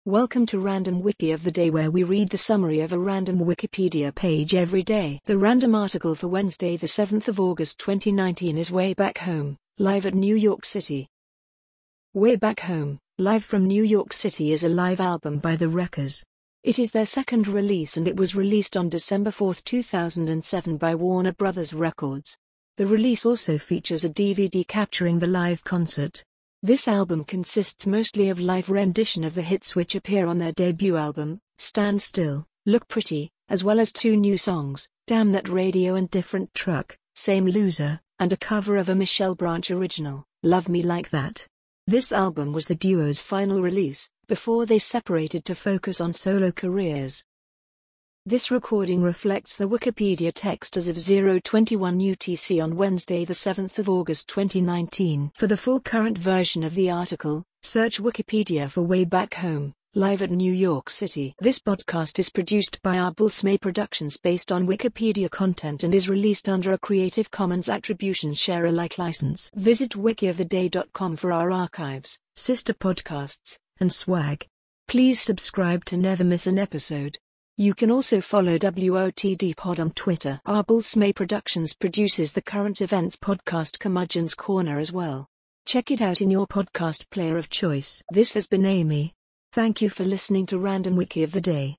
Welcome to Random Wiki of the Day, where we read the summary of a random Wikipedia page every day. The random article for Wednesday, the 7th of August 2019 is Way Back Home, live at New York City. Way Back Home, live from New York City is a live album by The Wreckers. It is their second release and it was released on December 4, 2007 by Warner Brothers Records. The release also features a DVD capturing the live concert. This album consists mostly of live rendition of the hits which appear on their debut album, Stand Still, Look Pretty, as well as two new songs, Damn That Radio and Different Truck, Same Loser, and a cover of a Michelle Branch original, Love Me Like That. This album was the duo's final release, before they separated to focus on solo careers. This recording reflects the Wikipedia text as of 0:21 UTC on Wednesday, the 7th of August 2019. For the full current version of the article, search Wikipedia for Way Back Home, live at New York City. This podcast is produced by Arbulsmay Productions based on Wikipedia content and is released under a Creative Commons Attribution Share Alike license. Visit wikioftheday.com for our archives, sister podcasts, and swag. Please subscribe to never miss an episode. You can also follow WOTD Pod on Twitter. Arbulsmay Productions produces the current events podcast Curmudgeon's Corner as well. Check it out in your podcast player of choice. This has been Amy. Thank you for listening to Random Wiki of the Day.